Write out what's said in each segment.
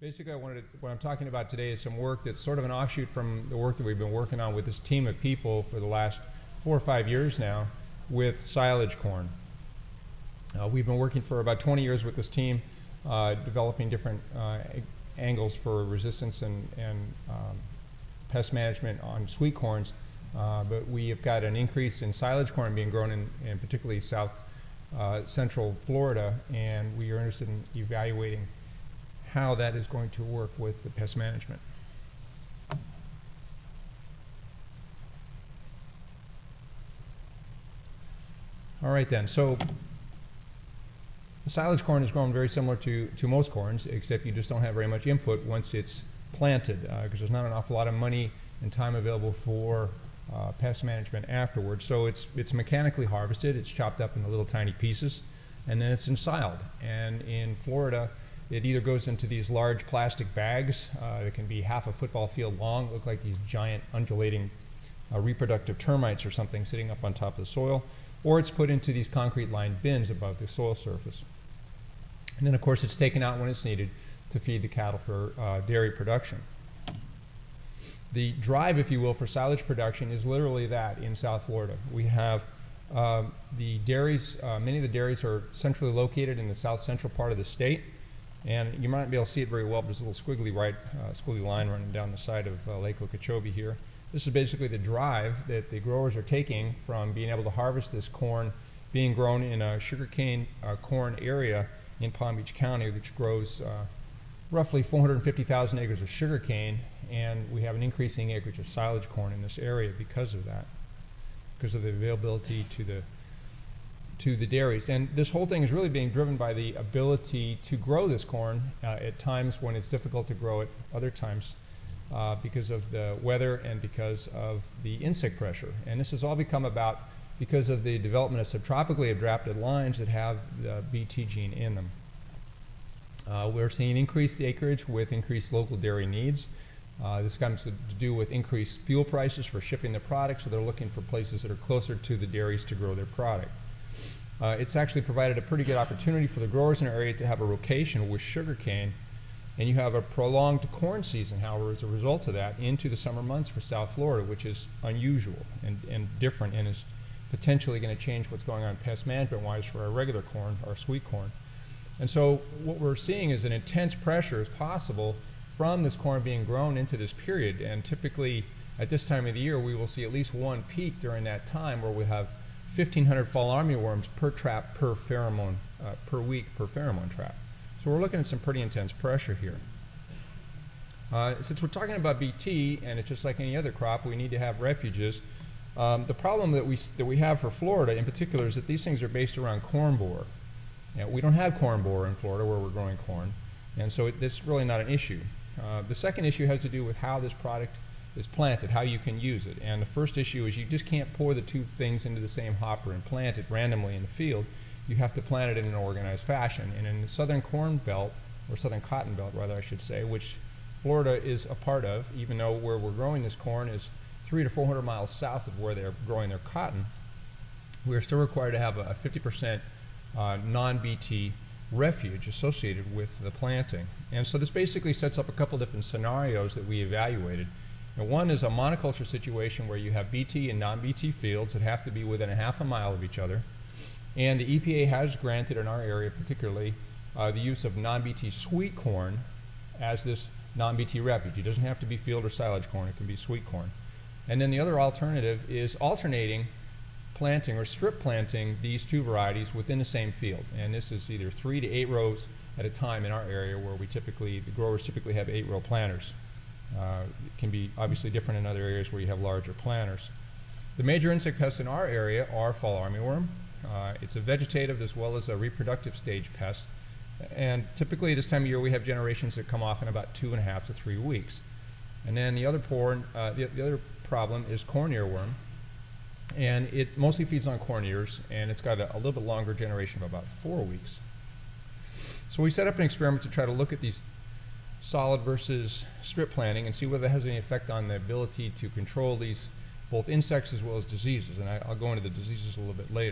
Basically, what I'm talking about today is some work that's sort of an offshoot from the work that we've been working on with this team of people for the last 4 or 5 years now with silage corn. We've been working for about 20 years with this team, developing different angles for resistance and pest management on sweet corns, but we have got an increase in silage corn being grown in particularly south central Florida, and we are interested in evaluating how that is going to work with the pest management. All right then, so the silage corn is grown very similar to most corns, except you just don't have very much input once it's planted, because there's not an awful lot of money and time available for pest management afterwards. So it's mechanically harvested, it's chopped up into little tiny pieces, and then it's ensiled. And in Florida, it either goes into these large plastic bags that can be half a football field long, look like these giant undulating reproductive termites or something sitting up on top of the soil, or it's put into these concrete lined bins above the soil surface. And then of course it's taken out when it's needed to feed the cattle for dairy production. The drive, if you will, for silage production is literally that in South Florida. We have the dairies, many of the dairies are centrally located in the south central part of the state. And you might not be able to see it very well, but there's a little squiggly line running down the side of Lake Okeechobee here. This is basically the drive that the growers are taking from being able to harvest this corn being grown in a sugarcane corn area in Palm Beach County, which grows roughly 450,000 acres of sugarcane, and we have an increasing acreage of silage corn in this area because of that, because of the availability to the dairies. And this whole thing is really being driven by the ability to grow this corn at times when it's difficult to grow it, other times because of the weather and because of the insect pressure. And this has all become about because of the development of subtropically adapted lines that have the Bt gene in them. We're seeing increased acreage with increased local dairy needs. This comes to do with increased fuel prices for shipping the product, so they're looking for places that are closer to the dairies to grow their product. It's actually provided a pretty good opportunity for the growers in our area to have a rotation with sugarcane, and you have a prolonged corn season, however, as a result of that, into the summer months for South Florida, which is unusual and different, and is potentially going to change what's going on pest management-wise for our regular corn, our sweet corn. And so what we're seeing is an intense pressure as possible from this corn being grown into this period, and typically at this time of the year we will see at least one peak during that time where we have 1,500 fall armyworms per trap per pheromone per week per pheromone trap. So we're looking at some pretty intense pressure here. Since we're talking about Bt, and it's just like any other crop, we need to have refuges. The problem that we have for Florida in particular is that these things are based around corn borer. Now, we don't have corn borer in Florida where we're growing corn, and so this is really not an issue. The second issue has to do with how this product is planted, how you can use it. And the first issue is you just can't pour the two things into the same hopper and plant it randomly in the field. You have to plant it in an organized fashion. And in the southern corn belt, or southern cotton belt rather I should say, which Florida is a part of, even though where we're growing this corn is 300 to 400 miles south of where they're growing their cotton, we're still required to have a 50% non-Bt refuge associated with the planting. And so this basically sets up a couple different scenarios that we evaluated. And one is a monoculture situation where you have Bt and non-Bt fields that have to be within a half a mile of each other. And the EPA has granted in our area particularly the use of non-Bt sweet corn as this non-Bt refuge. It doesn't have to be field or silage corn, it can be sweet corn. And then the other alternative is alternating planting or strip planting these two varieties within the same field. And this is either 3 to 8 rows at a time in our area where the growers typically have 8-row planters. It can be obviously different in other areas where you have larger planters. The major insect pests in our area are fall armyworm. It's a vegetative as well as a reproductive stage pest. And typically this time of year we have generations that come off in about 2.5 to 3 weeks. And then the other problem is corn earworm. And it mostly feeds on corn ears, and it's got a little bit longer generation of about 4 weeks. So we set up an experiment to try to look at these solid versus strip planting and see whether it has any effect on the ability to control these both insects as well as diseases. And I'll go into the diseases a little bit later.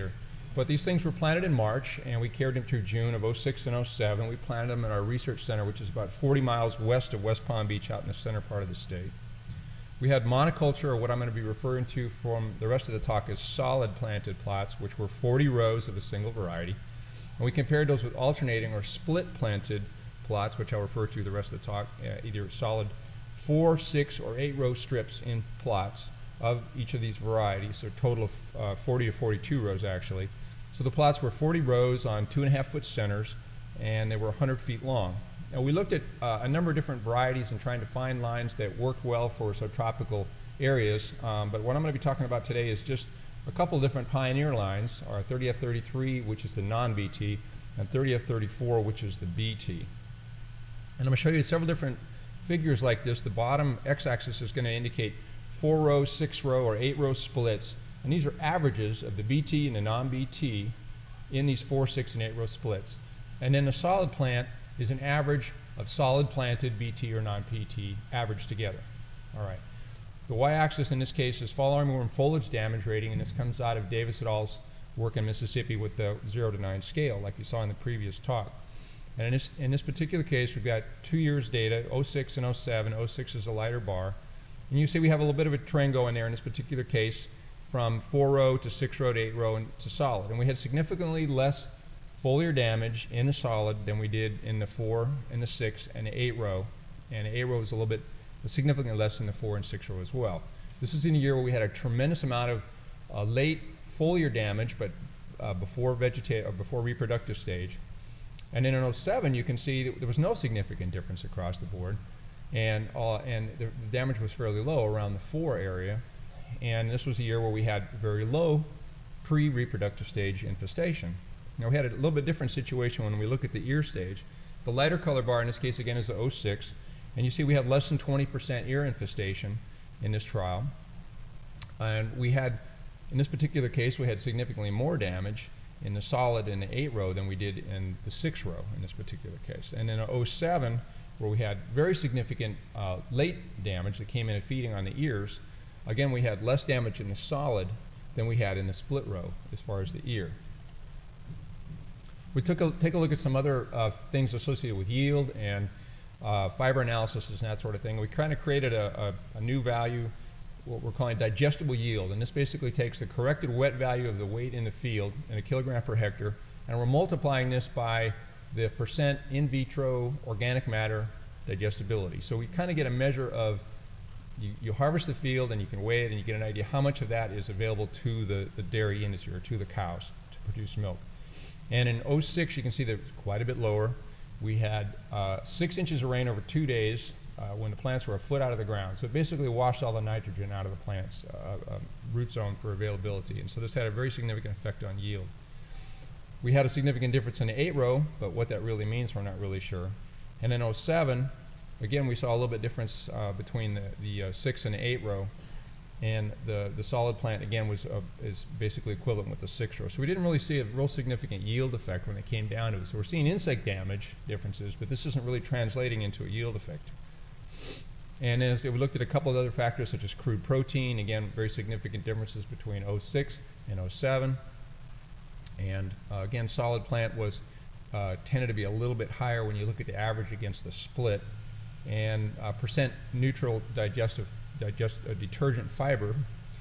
But these things were planted in March, and we carried them through June of 06 and 07. We planted them at our research center, which is about 40 miles west of West Palm Beach, out in the center part of the state. We had monoculture, or what I'm going to be referring to from the rest of the talk as solid planted plots, which were 40 rows of a single variety. And we compared those with alternating or split planted plots, which I'll refer to the rest of the talk, either solid 4, 6, or 8 row strips in plots of each of these varieties, so a total of 40 to 42 rows actually. So the plots were 40 rows on 2.5-foot centers, and they were 100 feet long. Now we looked at a number of different varieties and trying to find lines that worked well for subtropical areas, but what I'm going to be talking about today is just a couple different pioneer lines, our 30F33, which is the non-BT, and 30F34, which is the BT. And I'm going to show you several different figures like this. The bottom x-axis is going to indicate 4-row, 6-row, or 8-row splits. And these are averages of the BT and the non-BT in these 4, 6, and 8-row splits. And then the solid plant is an average of solid planted BT or non-BT averaged together. All right. The y-axis in this case is fall armyworm foliage damage rating, and this comes out of Davis et al.'s work in Mississippi with the 0 to 9 scale, like you saw in the previous talk. And in this particular case, we've got 2 years data, 06 and 07. 06 is a lighter bar. And you see we have a little bit of a trend going there in this particular case from 4-row to 6-row to 8-row and to solid. And we had significantly less foliar damage in the solid than we did in the 4 and the 6 and the 8-row. And the 8-row was a little bit significantly less than the 4 and 6-row as well. This is in a year where we had a tremendous amount of late foliar damage, but before reproductive stage. And then in 07, you can see that there was no significant difference across the board. And the damage was fairly low around the 4 area, and this was a year where we had very low pre-reproductive stage infestation. Now we had a little bit different situation when we look at the ear stage. The lighter color bar in this case again is the 06, and you see we have less than 20% ear infestation in this trial. And we had, in this particular case, we had significantly more damage in the solid in the 8-row than we did in the 6-row in this particular case. And in 07, where we had very significant late damage that came in and feeding on the ears, again we had less damage in the solid than we had in the split row as far as the ear. We take a look at some other things associated with yield and fiber analysis and that sort of thing. We kind of created a new value, what we're calling digestible yield, and this basically takes the corrected wet value of the weight in the field in a kilogram per hectare, and we're multiplying this by the percent in vitro organic matter digestibility. So we kind of get a measure of, you harvest the field and you can weigh it and you get an idea how much of that is available to the dairy industry or to the cows to produce milk. And in 06 you can see that it's quite a bit lower. We had 6 inches of rain over 2 days when the plants were a foot out of the ground. So it basically washed all the nitrogen out of the plant's root zone for availability. And so this had a very significant effect on yield. We had a significant difference in the 8-row, but what that really means we're not really sure. And in 07, again we saw a little bit difference between the 6 and the 8-row, and the solid plant again is basically equivalent with the 6-row. So we didn't really see a real significant yield effect when it came down to it. So we're seeing insect damage differences, but this isn't really translating into a yield effect. And as we looked at a couple of other factors such as crude protein, again very significant differences between 06 and 07. And again, solid plant was tended to be a little bit higher when you look at the average against the split. And percent neutral detergent fiber,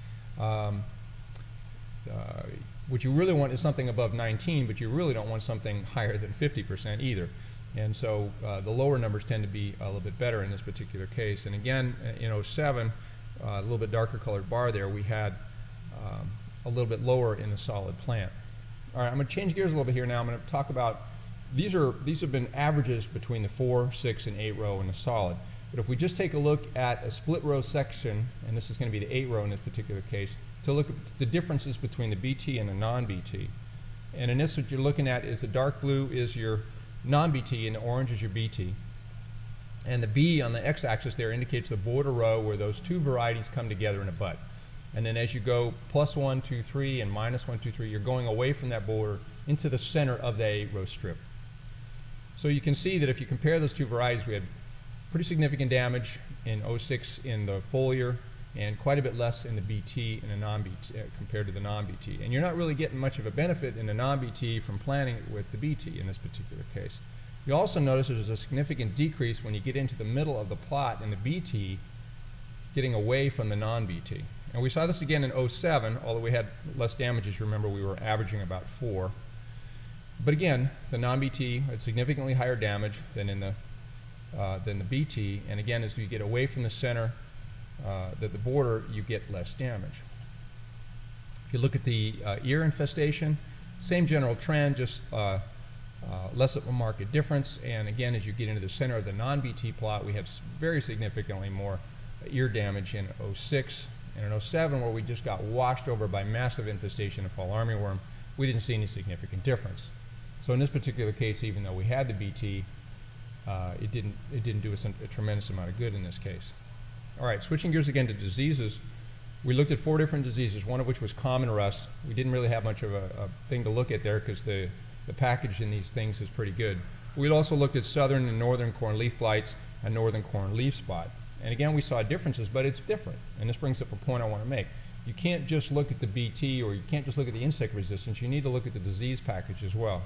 what you really want is something above 19, but you really don't want something higher than 50% either. And so the lower numbers tend to be a little bit better in this particular case. And again, in 07, a little bit darker colored bar there, we had a little bit lower in the solid plant. All right, I'm going to change gears a little bit here now. I'm going to talk about, these have been averages between the 4, 6, and 8-row and the solid. But if we just take a look at a split row section, and this is going to be the 8-row in this particular case, to look at the differences between the BT and the non-BT. And in this, what you're looking at is the dark blue is your non-BT and the orange is your BT. And the B on the x-axis there indicates the border row where those two varieties come together in a bud. And then as you go +1, 2, 3 and -1, 2, 3, you're going away from that border into the center of the 8-row strip. So you can see that if you compare those two varieties, we had pretty significant damage in 06 in the foliar and quite a bit less in the BT and the non-BT compared to the non-BT. And you're not really getting much of a benefit in the non-BT from planting it with the BT in this particular case. You also notice there's a significant decrease when you get into the middle of the plot in the BT, getting away from the non-BT. And we saw this again in 07, although we had less damages. Remember, we were averaging about 4. But again, the non-BT had significantly higher damage than in the BT. And again, as you get away from the center, the border, you get less damage. If you look at the ear infestation, same general trend, just less of a marked difference. And again, as you get into the center of the non-BT plot, we have very significantly more ear damage in 06. And in 07, where we just got washed over by massive infestation of fall armyworm, we didn't see any significant difference. So in this particular case, even though we had the BT, it didn't do us a tremendous amount of good in this case. All right, switching gears again to diseases, we looked at 4 different diseases, one of which was common rust. We didn't really have much of a thing to look at there because the package in these things is pretty good. We also looked at southern and northern corn leaf blights and northern corn leaf spot. And again, we saw differences, but it's different. And this brings up a point I want to make. You can't just look at the BT, or you can't just look at the insect resistance. You need to look at the disease package as well.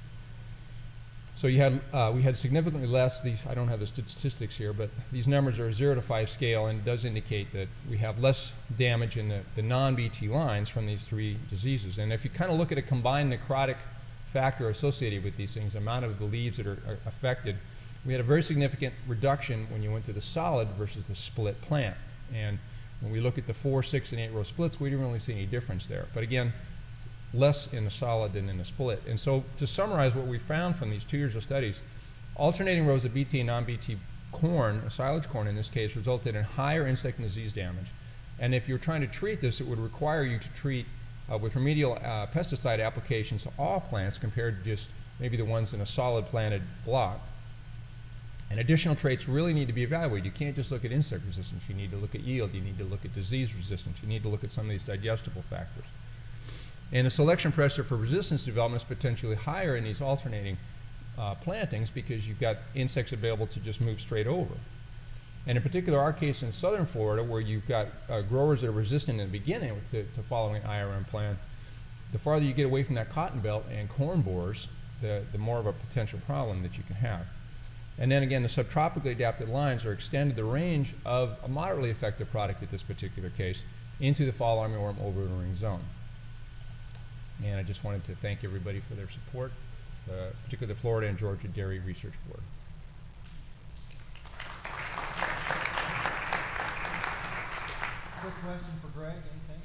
So we had significantly less. I don't have the statistics here, but these numbers are a 0 to 5 scale, and it does indicate that we have less damage in the non-BT lines from these 3 diseases. And if you kind of look at a combined necrotic factor associated with these things, the amount of the leaves that are affected, we had a very significant reduction when you went to the solid versus the split plant. And when we look at the 4, 6, and 8 row splits, we didn't really see any difference there. But again, less in the solid than in the split. And so to summarize what we found from these 2 years of studies, alternating rows of BT and non-BT corn, silage corn in this case, resulted in higher insect and disease damage. And if you're trying to treat this, it would require you to treat with remedial pesticide applications to all plants compared to just maybe the ones in a solid planted block. And additional traits really need to be evaluated. You can't just look at insect resistance. You need to look at yield. You need to look at disease resistance. You need to look at some of these digestible factors. And the selection pressure for resistance development is potentially higher in these alternating plantings because you've got insects available to just move straight over. And in particular, our case in southern Florida, where you've got growers that are resistant in the beginning to following an IRM plan, the farther you get away from that cotton belt and corn borers, the more of a potential problem that you can have. And then again, the subtropically adapted lines are extended the range of a moderately effective product in this particular case into the fall armyworm overwintering zone. And I just wanted to thank everybody for their support, particularly the Florida and Georgia Dairy Research Board. Quick question for Greg, anything?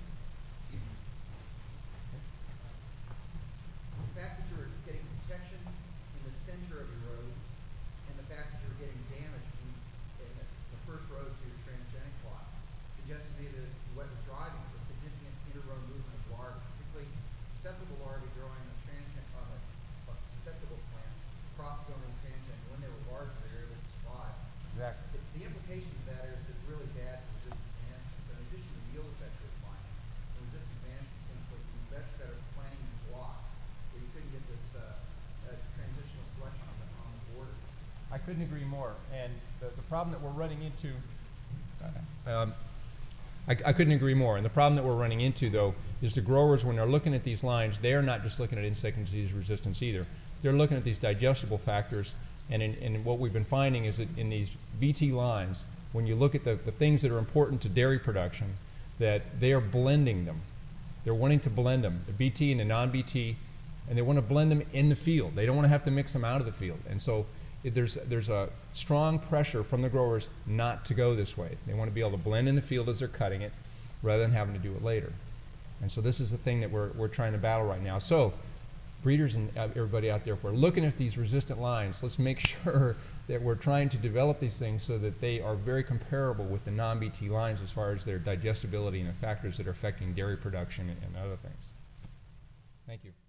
The fact that you're getting protection in the center of your road and the fact that you're getting damage in the first row to your transgenic plot suggests to me that what was driving was significant inter-row movement of larvae, particularly susceptible larvae growing on a susceptible plant across the zonal transgenic. When they were larger, they were able to survive. Exactly. The implication of that is it's really bad for resistant management. So in addition to the yield effect you're finding, the resistant management seems like you much better planning in blocks where you couldn't get this transitional selection on the border. I couldn't agree more. And the problem that we're running into... I couldn't agree more. And the problem that we're running into, though, is the growers, when they're looking at these lines, they're not just looking at insect and disease resistance either. They're looking at these digestible factors. And what we've been finding is that in these BT lines, when you look at the things that are important to dairy production, that they are blending them. They're wanting to blend them, the BT and the non-BT, and they want to blend them in the field. They don't want to have to mix them out of the field. And so there's a strong pressure from the growers not to go this way. They want to be able to blend in the field as they're cutting it rather than having to do it later. And so this is the thing that we're trying to battle right now. So breeders and everybody out there, if we're looking at these resistant lines, let's make sure that we're trying to develop these things so that they are very comparable with the non-BT lines as far as their digestibility and the factors that are affecting dairy production and other things. Thank you.